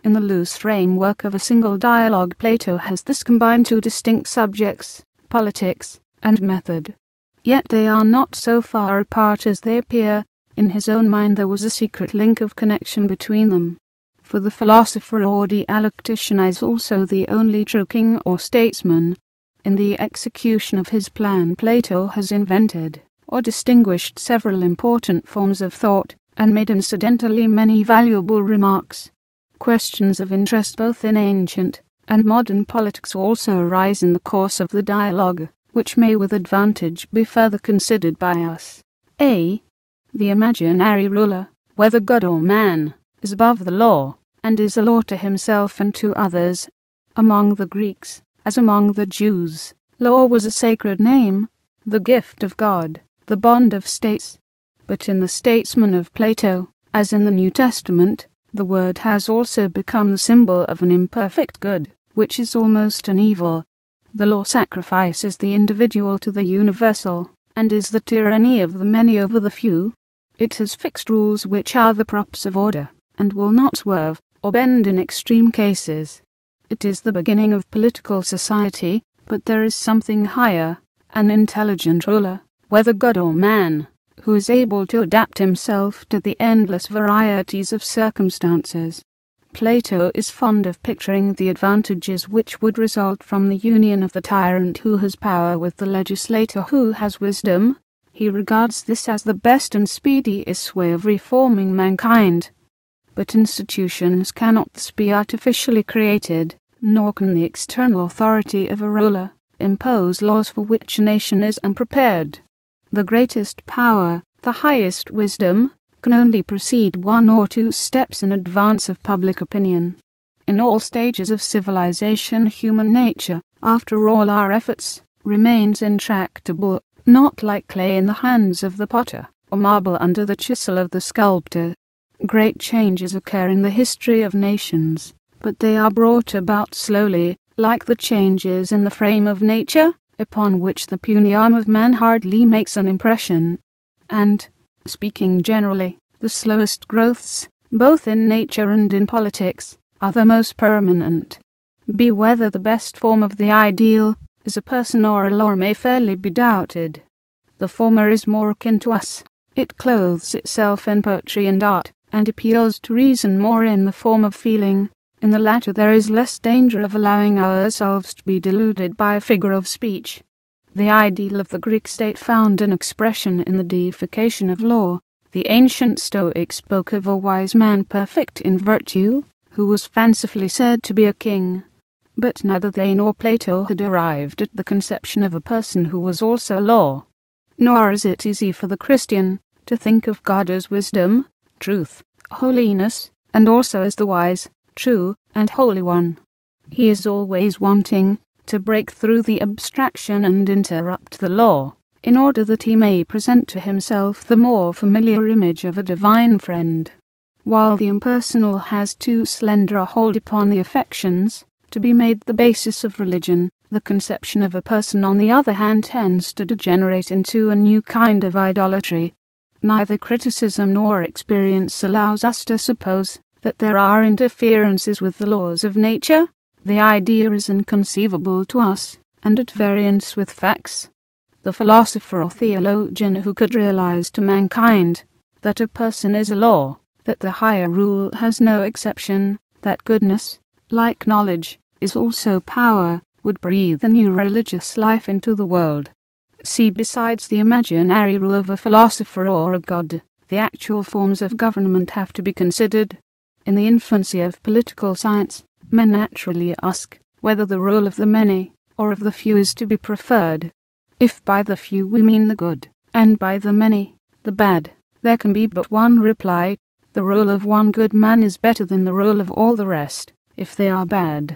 In the loose framework of a single dialogue, Plato has thus combined two distinct subjects, politics and method. Yet they are not so far apart as they appear. In his own mind there was a secret link of connection between them. For the philosopher or dialectician is also the only true king or statesman. In the execution of his plan, Plato has invented or distinguished several important forms of thought, and made incidentally many valuable remarks. Questions of interest both in ancient and modern politics also arise in the course of the dialogue, which may with advantage be further considered by us. A. The imaginary ruler, whether god or man, is above the law, and is a law to himself and to others. Among the Greeks, as among the Jews, law was a sacred name, the gift of God, the bond of states. But in the statesman of Plato, as in the New Testament, the word has also become the symbol of an imperfect good, which is almost an evil. The law sacrifices the individual to the universal, and is the tyranny of the many over the few. It has fixed rules which are the props of order, and will not swerve or bend in extreme cases. It is the beginning of political society, but there is something higher, an intelligent ruler, whether god or man, who is able to adapt himself to the endless varieties of circumstances. Plato is fond of picturing the advantages which would result from the union of the tyrant who has power with the legislator who has wisdom. He regards this as the best and speediest way of reforming mankind. But institutions cannot thus be artificially created, nor can the external authority of a ruler impose laws for which a nation is unprepared. The greatest power, the highest wisdom, can only proceed one or two steps in advance of public opinion. In all stages of civilization, human nature, after all our efforts, remains intractable, not like clay in the hands of the potter, or marble under the chisel of the sculptor. Great changes occur in the history of nations, but they are brought about slowly, like the changes in the frame of nature, upon which the puny arm of man hardly makes an impression. And, speaking generally, the slowest growths, both in nature and in politics, are the most permanent. Be whether the best form of the ideal is a person or a law may fairly be doubted. The former is more akin to us. It clothes itself in poetry and art, and appeals to reason more in the form of feeling. In the latter there is less danger of allowing ourselves to be deluded by a figure of speech. The ideal of the Greek state found an expression in the deification of law. The ancient Stoics spoke of a wise man perfect in virtue, who was fancifully said to be a king. But neither they nor Plato had arrived at the conception of a person who was also law. Nor is it easy for the Christian to think of God as wisdom, truth, holiness, and also as the wise, true, and holy one. He is always wanting to break through the abstraction and interrupt the law, in order that he may present to himself the more familiar image of a divine friend. While the impersonal has too slender a hold upon the affections to be made the basis of religion, the conception of a person on the other hand tends to degenerate into a new kind of idolatry. Neither criticism nor experience allows us to suppose that there are interferences with the laws of nature. The idea is inconceivable to us, and at variance with facts. The philosopher or theologian who could realize to mankind that a person is a law, that the higher rule has no exception, that goodness, like knowledge, is also power, would breathe a new religious life into the world. See, besides the imaginary rule of a philosopher or a god, the actual forms of government have to be considered. In the infancy of political science, men naturally ask whether the rule of the many or of the few is to be preferred. If by the few we mean the good, and by the many, the bad, there can be but one reply: the rule of one good man is better than the rule of all the rest, if they are bad.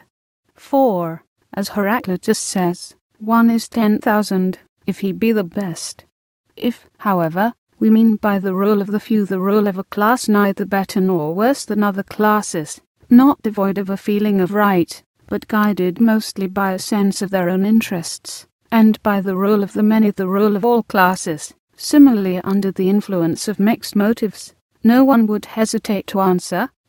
For, as Heraclitus says, 1 is 10,000, if he be the best. If, however, we mean by the rule of the few the rule of a class neither better nor worse than other classes, not devoid of a feeling of right, but guided mostly by a sense of their own interests, and by the rule of the many the rule of all classes, similarly under the influence of mixed motives, no one would hesitate to answer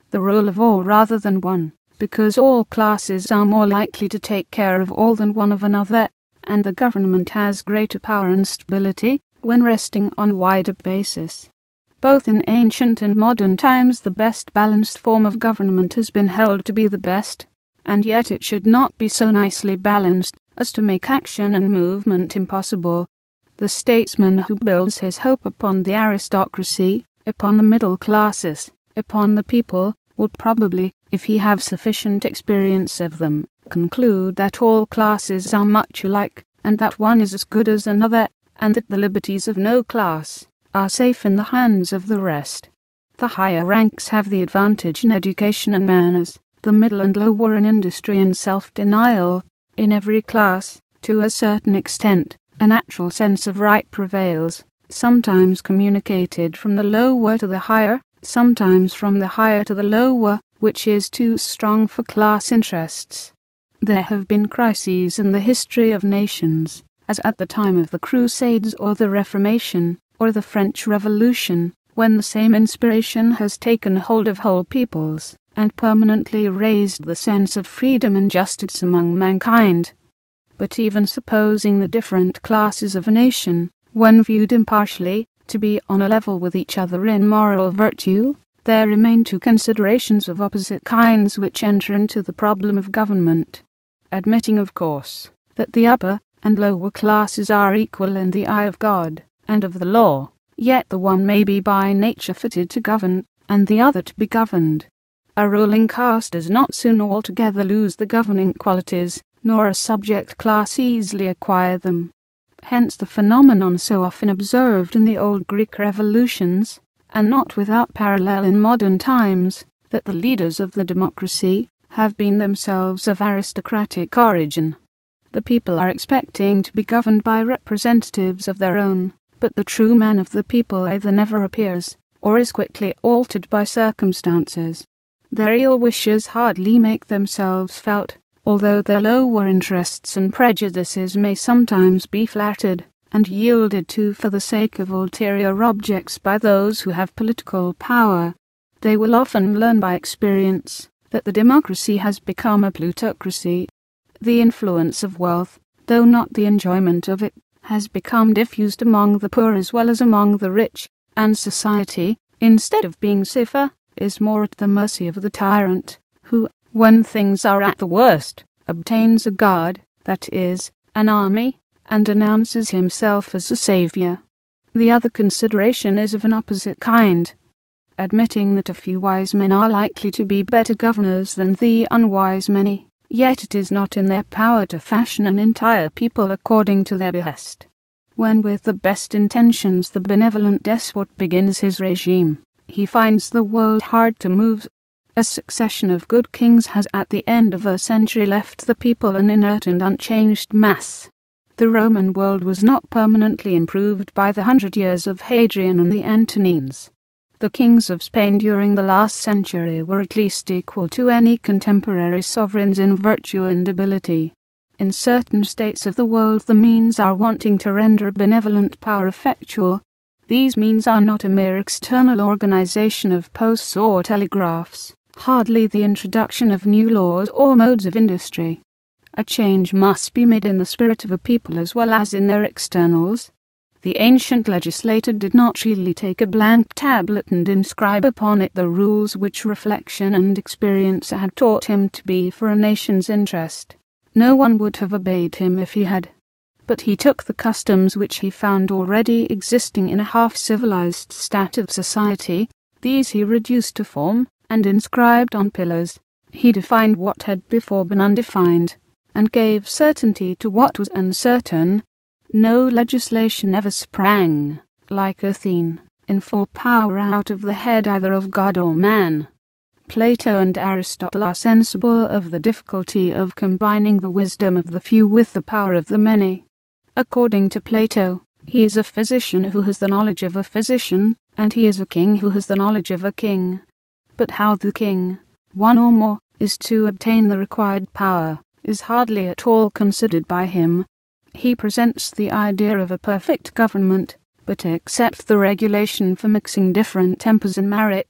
the rule of all rather than one, because all classes are more likely to take care of all than one of another, and the government has greater power and stability when resting on a wider basis. Both in ancient and modern times the best balanced form of government has been held to be the best, and yet it should not be so nicely balanced as to make action and movement impossible. The statesman who builds his hope upon the aristocracy, upon the middle classes, upon the people, would probably, if he have sufficient experience of them, conclude that all classes are much alike, and that one is as good as another, and that the liberties of no class are safe in the hands of the rest. The higher ranks have the advantage in education and manners, the middle and lower in industry and self-denial. In every class, to a certain extent, a natural sense of right prevails, sometimes communicated from the lower to the higher, sometimes from the higher to the lower, which is too strong for class interests. There have been crises in the history of nations, as at the time of the Crusades or the Reformation, or the French Revolution, when the same inspiration has taken hold of whole peoples, and permanently raised the sense of freedom and justice among mankind. But even supposing the different classes of a nation, when viewed impartially, to be on a level with each other in moral virtue, there remain two considerations of opposite kinds which enter into the problem of government. Admitting, of course, that the upper and lower classes are equal in the eye of God and of the law, yet the one may be by nature fitted to govern, and the other to be governed. A ruling caste does not soon altogether lose the governing qualities, nor a subject class easily acquire them. Hence the phenomenon so often observed in the old Greek revolutions, and not without parallel in modern times, that the leaders of the democracy have been themselves of aristocratic origin. The people are expecting to be governed by representatives of their own, but the true man of the people either never appears, or is quickly altered by circumstances. Their ill wishes hardly make themselves felt, although their lower interests and prejudices may sometimes be flattered and yielded to for the sake of ulterior objects by those who have political power. They will often learn by experience that the democracy has become a plutocracy. The influence of wealth, though not the enjoyment of it, has become diffused among the poor as well as among the rich, and society, instead of being safer, is more at the mercy of the tyrant, who, when things are at the worst, obtains a guard, that is, an army, and announces himself as a saviour. The other consideration is of an opposite kind. Admitting that a few wise men are likely to be better governors than the unwise many, yet it is not in their power to fashion an entire people according to their behest. When with the best intentions the benevolent despot begins his regime, he finds the world hard to move. A succession of good kings has at the end of a century left the people an inert and unchanged mass. The Roman world was not permanently improved by the 100 years of Hadrian and the Antonines. The kings of Spain during the last century were at least equal to any contemporary sovereigns in virtue and ability. In certain states of the world the means are wanting to render a benevolent power effectual. These means are not a mere external organization of posts or telegraphs, hardly the introduction of new laws or modes of industry. A change must be made in the spirit of a people as well as in their externals. The ancient legislator did not really take a blank tablet and inscribe upon it the rules which reflection and experience had taught him to be for a nation's interest. No one would have obeyed him if he had. But he took the customs which he found already existing in a half-civilized state of society, these he reduced to form, and inscribed on pillars. He defined what had before been undefined, and gave certainty to what was uncertain. No legislation ever sprang, like Athene, in full power out of the head either of God or man. Plato and Aristotle are sensible of the difficulty of combining the wisdom of the few with the power of the many. According to Plato, he is a physician who has the knowledge of a physician, and he is a king who has the knowledge of a king. But how the king, one or more, is to obtain the required power, is hardly at all considered by him. He presents the idea of a perfect government, but except the regulation for mixing different tempers in marriage,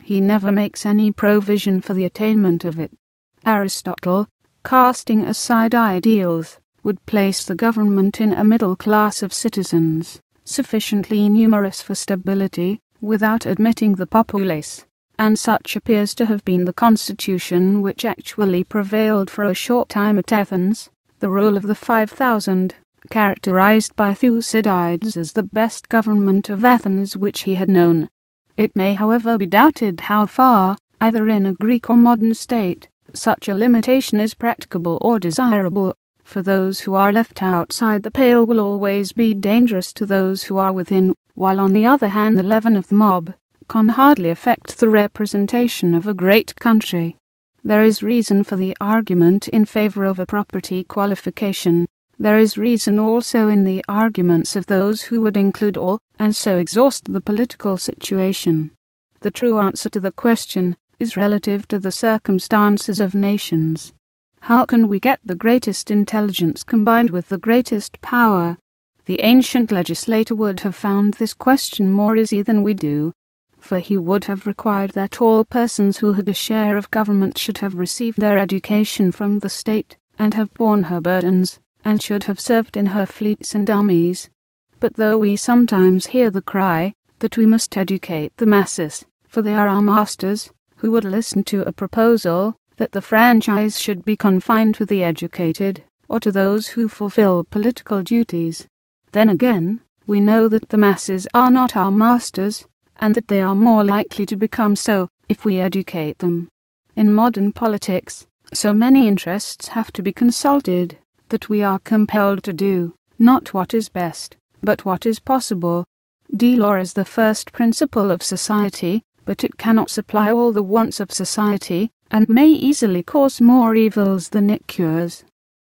he never makes any provision for the attainment of it. Aristotle, casting aside ideals, would place the government in a middle class of citizens, sufficiently numerous for stability, without admitting the populace, and such appears to have been the constitution which actually prevailed for a short time at Athens, the rule of the 5,000, characterized by Thucydides as the best government of Athens which he had known. It may however be doubted how far, either in a Greek or modern state, such a limitation is practicable or desirable, for those who are left outside the pale will always be dangerous to those who are within, while on the other hand the leaven of the mob can hardly affect the representation of a great country. There is reason for the argument in favor of a property qualification. There is reason also in the arguments of those who would include all, and so exhaust the political situation. The true answer to the question is relative to the circumstances of nations. How can we get the greatest intelligence combined with the greatest power? The ancient legislator would have found this question more easy than we do, for he would have required that all persons who had a share of government should have received their education from the state, and have borne her burdens, and should have served in her fleets and armies. But though we sometimes hear the cry that we must educate the masses, for they are our masters, who would listen to a proposal that the franchise should be confined to the educated, or to those who fulfill political duties? Then again, we know that the masses are not our masters, and that they are more likely to become so if we educate them. In modern politics, so many interests have to be consulted, that we are compelled to do, not what is best, but what is possible. Law is the first principle of society, but it cannot supply all the wants of society, and may easily cause more evils than it cures.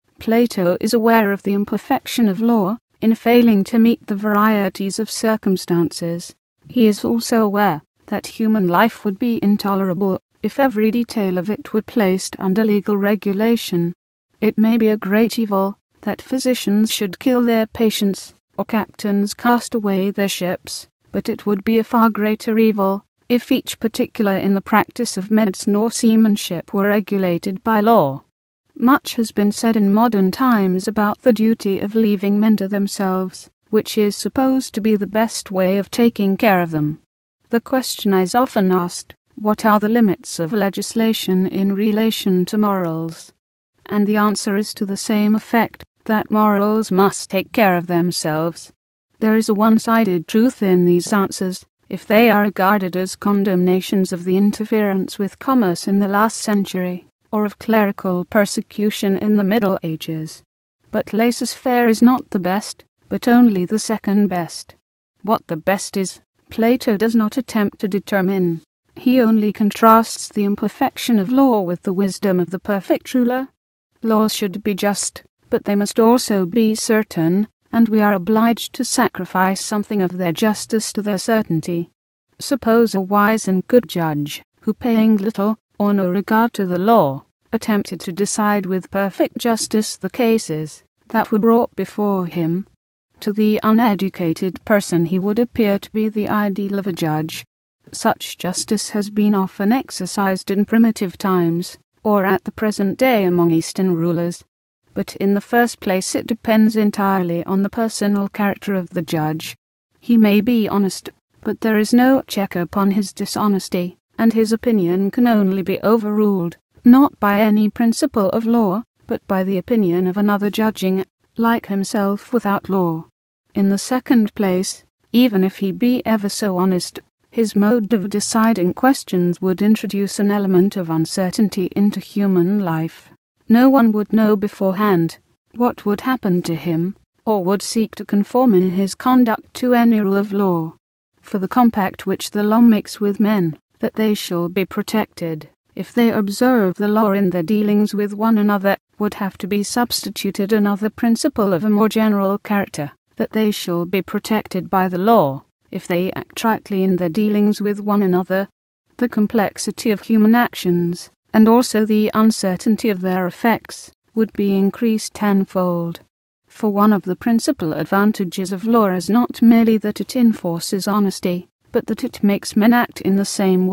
Plato is aware of the imperfection of law, in failing to meet the varieties of circumstances. He is also aware that human life would be intolerable if every detail of it were placed under legal regulation. It may be a great evil that physicians should kill their patients, or captains cast away their ships, but it would be a far greater evil if each particular in the practice of medicine or seamanship were regulated by law. Much has been said in modern times about the duty of leaving men to themselves, which is supposed to be the best way of taking care of them. The question is often asked, what are the limits of legislation in relation to morals? And the answer is to the same effect, that morals must take care of themselves. There is a one-sided truth in these answers, if they are regarded as condemnations of the interference with commerce in the last century, or of clerical persecution in the Middle Ages. But laissez-faire is not the best, but only the second best. What the best is, Plato does not attempt to determine. He only contrasts the imperfection of law with the wisdom of the perfect ruler. Laws should be just, but they must also be certain, and we are obliged to sacrifice something of their justice to their certainty. Suppose a wise and good judge, who paying little or no regard to the law, attempted to decide with perfect justice the cases that were brought before him. To the uneducated person he would appear to be the ideal of a judge. Such justice has been often exercised in primitive times, or at the present day among Eastern rulers. But in the first place it depends entirely on the personal character of the judge. He may be honest, but there is no check upon his dishonesty, and his opinion can only be overruled, not by any principle of law, but by the opinion of another judging, like himself, without law. In the second place, even if he be ever so honest, his mode of deciding questions would introduce an element of uncertainty into human life. No one would know beforehand what would happen to him, or would seek to conform in his conduct to any rule of law. For the compact which the law makes with men, that they shall be protected, if they observe the law in their dealings with one another, would have to be substituted another principle of a more general character, that they shall be protected by the law, if they act rightly in their dealings with one another. The complexity of human actions, and also the uncertainty of their effects, would be increased tenfold. For one of the principal advantages of law is not merely that it enforces honesty, but that it makes men act in the same way,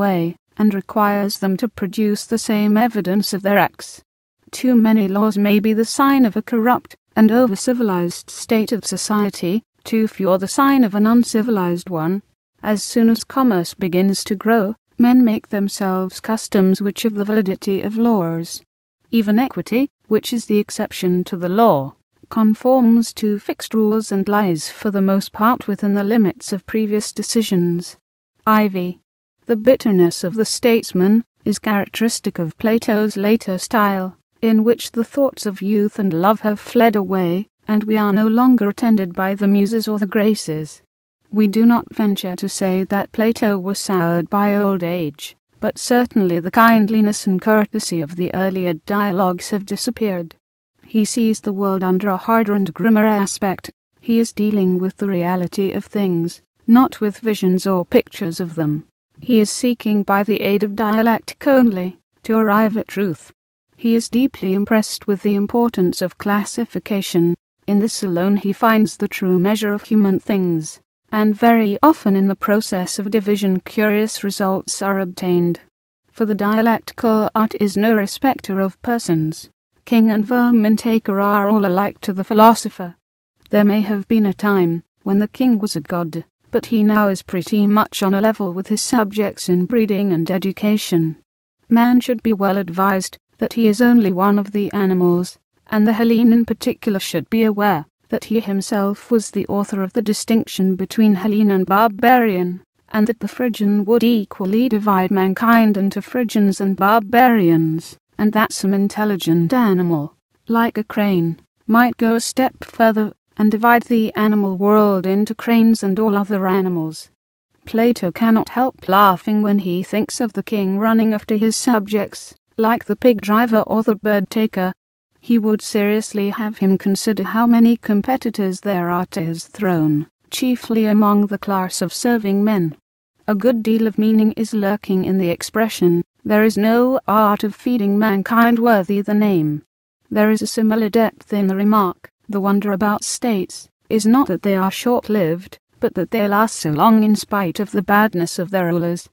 and requires them to produce the same evidence of their acts. Too many laws may be the sign of a corrupt and over-civilized state of society, too few are the sign of an uncivilized one. As soon as commerce begins to grow, men make themselves customs which have the validity of laws. Even equity, which is the exception to the law, conforms to fixed rules and lies for the most part within the limits of previous decisions. IV. The bitterness of the statesman is characteristic of Plato's later style, in which the thoughts of youth and love have fled away, and we are no longer attended by the muses or the graces. We do not venture to say that Plato was soured by old age, but certainly the kindliness and courtesy of the earlier dialogues have disappeared. He sees the world under a harder and grimmer aspect. He is dealing with the reality of things, not with visions or pictures of them. He is seeking by the aid of dialectic only to arrive at truth. He is deeply impressed with the importance of classification. In this alone he finds the true measure of human things, and very often in the process of division curious results are obtained. For the dialectical art is no respecter of persons. King and vermin taker are all alike to the philosopher. There may have been a time when the king was a god, but he now is pretty much on a level with his subjects in breeding and education. Man should be well advised that he is only one of the animals, and the Hellene in particular should be aware that he himself was the author of the distinction between Hellene and barbarian, and that the Phrygian would equally divide mankind into Phrygians and barbarians, and that some intelligent animal, like a crane, might go a step further and divide the animal world into cranes and all other animals. Plato cannot help laughing when he thinks of the king running after his subjects, like the pig driver or the bird taker. He would seriously have him consider how many competitors there are to his throne, chiefly among the class of serving men. A good deal of meaning is lurking in the expression, "There is no art of feeding mankind worthy the name." There is a similar depth in the remark, "The wonder about states is not that they are short-lived, but that they last so long in spite of the badness of their rulers."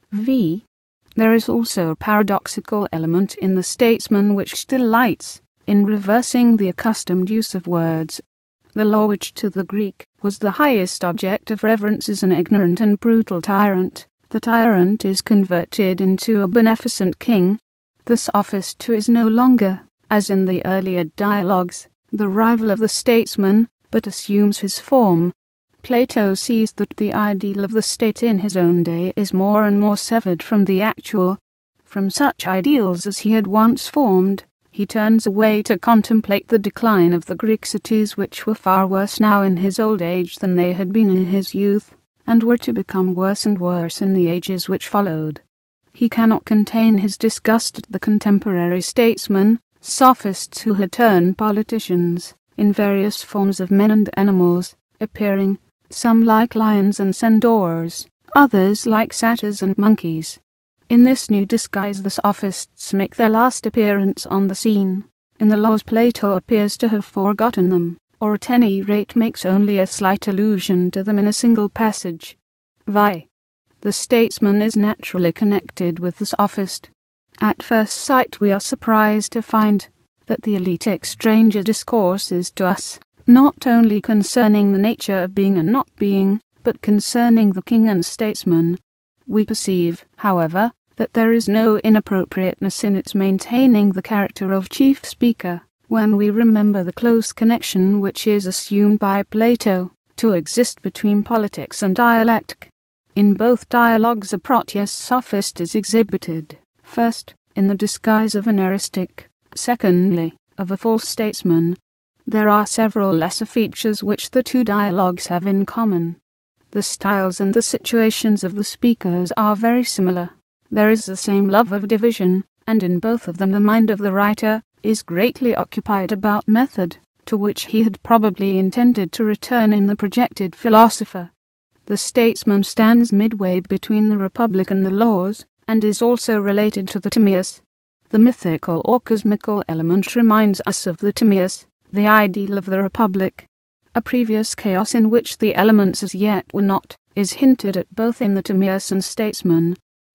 V. There is also a paradoxical element in the statesman which delights in reversing the accustomed use of words. The law, which to the Greek was the highest object of reverence, is an ignorant and brutal tyrant. The tyrant is converted into a beneficent king. The sophist too is no longer, as in the earlier dialogues, the rival of the statesman, but assumes his form. Plato sees that the ideal of the state in his own day is more and more severed from the actual. From such ideals as he had once formed, he turns away to contemplate the decline of the Greek cities, which were far worse now in his old age than they had been in his youth, and were to become worse and worse in the ages which followed. He cannot contain his disgust at the contemporary statesmen, sophists who had turned politicians, in various forms of men and animals, appearing, some like lions and centaurs, others like satyrs and monkeys. In this new disguise the sophists make their last appearance on the scene. In the laws Plato appears to have forgotten them, or at any rate makes only a slight allusion to them in a single passage. Vi. The statesman is naturally connected with the sophist. At first sight we are surprised to find that the eleatic stranger discourses to us, not only concerning the nature of being and not being, but concerning the king and statesman. We perceive, however, that there is no inappropriateness in its maintaining the character of chief speaker, when we remember the close connection which is assumed by Plato to exist between politics and dialectic. In both dialogues a Proteus sophist is exhibited, first, in the disguise of an eristic, secondly, of a false statesman. There are several lesser features which the two dialogues have in common. The styles and the situations of the speakers are very similar. There is the same love of division, and in both of them the mind of the writer is greatly occupied about method, to which he had probably intended to return in the projected philosopher. The statesman stands midway between the Republic and the laws, and is also related to the Timaeus. The mythical or cosmical element reminds us of the Timaeus, the ideal of the Republic. A previous chaos in which the elements as yet were not, is hinted at both in the Timaeus and statesman.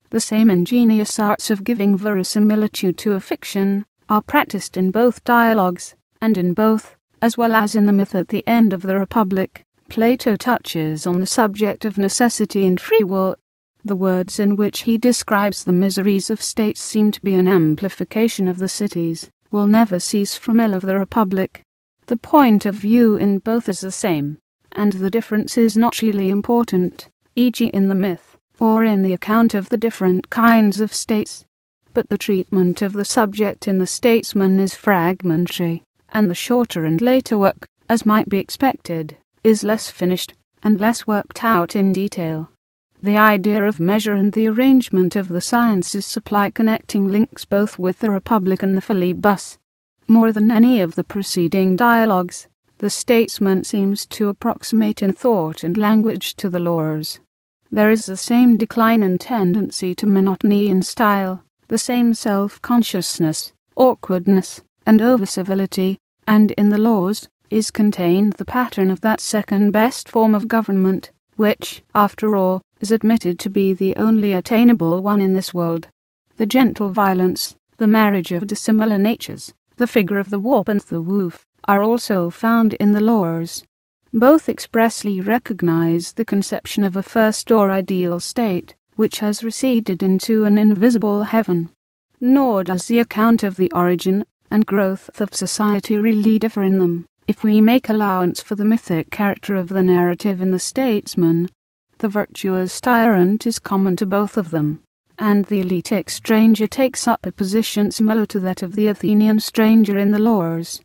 The same ingenious arts of giving verisimilitude to a fiction are practiced in both dialogues, and in both, as well as in the myth at the end of the Republic, Plato touches on the subject of necessity and free will. The words in which he describes the miseries of states seem to be an amplification of the cities, will never cease from ill of the Republic. The point of view in both is the same, and the difference is not really important, e.g. in the myth, or in the account of the different kinds of states. But the treatment of the subject in the Statesman is fragmentary, and the shorter and later work, as might be expected, is less finished, and less worked out in detail. The idea of measure and the arrangement of the sciences supply connecting links both with the Republic and the Philebus. More than any of the preceding dialogues, the Statesman seems to approximate in thought and language to the Laws. There is the same decline and tendency to monotony in style, the same self-consciousness, awkwardness, and over-civility, and in the Laws is contained the pattern of that second-best form of government, which, after all, is admitted to be the only attainable one in this world. The gentle violence, the marriage of dissimilar natures, the figure of the warp and the woof, are also found in the Laws. Both expressly recognize the conception of a first or ideal state, which has receded into an invisible heaven. Nor does the account of the origin and growth of society really differ in them, if we make allowance for the mythic character of the narrative in the Statesman. The virtuous tyrant is common to both of them, and the elitic stranger takes up a position similar to that of the Athenian stranger in the Laws.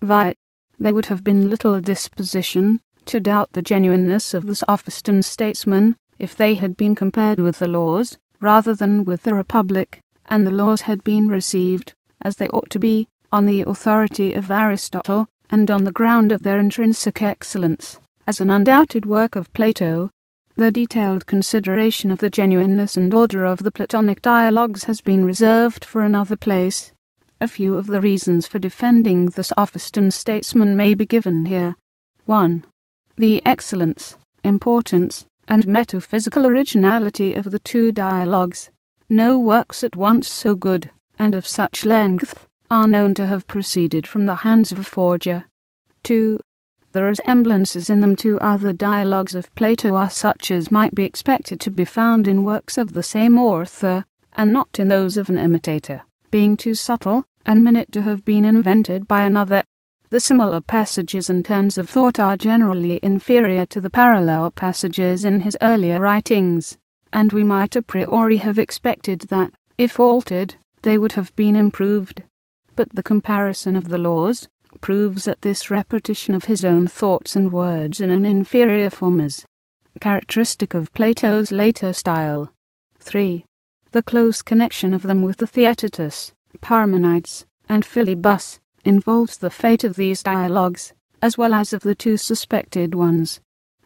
There would have been little disposition to doubt the genuineness of the Sophiston Statesman if they had been compared with the Laws, rather than with the Republic, and the Laws had been received, as they ought to be, on the authority of Aristotle, and on the ground of their intrinsic excellence, as an undoubted work of Plato. The detailed consideration of the genuineness and order of the Platonic dialogues has been reserved for another place. A few of the reasons for defending the Sophiston Statesman may be given here. 1. The excellence, importance, and metaphysical originality of the two dialogues. No works at once so good, and of such length, are known to have proceeded from the hands of a forger. 2. The resemblances in them to other dialogues of Plato are such as might be expected to be found in works of the same author, and not in those of an imitator, being too subtle and minute to have been invented by another. The similar passages and turns of thought are generally inferior to the parallel passages in his earlier writings, and we might a priori have expected that, if altered, they would have been improved. But the comparison of the Laws proves that this repetition of his own thoughts and words in an inferior form is characteristic of Plato's later style. 3. The close connection of them with the Theaetetus, Parmenides, and Philebus involves the fate of these dialogues, as well as of the two suspected ones.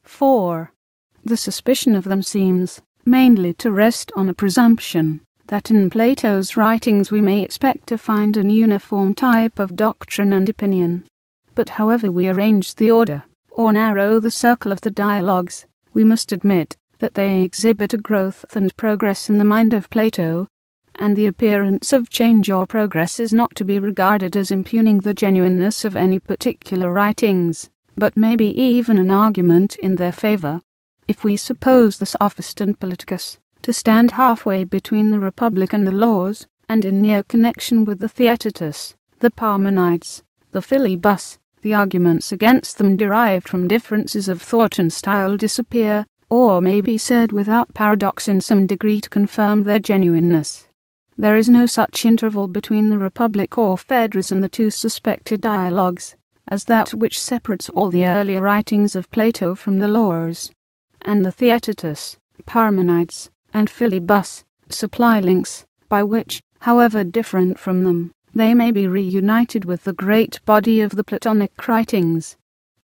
4. The suspicion of them seems mainly to rest on a presumption that in Plato's writings we may expect to find an uniform type of doctrine and opinion. But however we arrange the order, or narrow the circle of the dialogues, we must admit that they exhibit a growth and progress in the mind of Plato, and the appearance of change or progress is not to be regarded as impugning the genuineness of any particular writings, but may be even an argument in their favour. If we suppose the Sophiston Politicus to stand halfway between the Republic and the Laws, and in near connection with the Theaetetus, the Parmenides, the Philebus, the arguments against them derived from differences of thought and style disappear, or may be said without paradox in some degree to confirm their genuineness. There is no such interval between the Republic or Phaedrus and the two suspected dialogues, as that which separates all the earlier writings of Plato from the Laws, and the Theaetetus, Parmenides, and Philebus supply links, by which, however different from them, they may be reunited with the great body of the Platonic writings.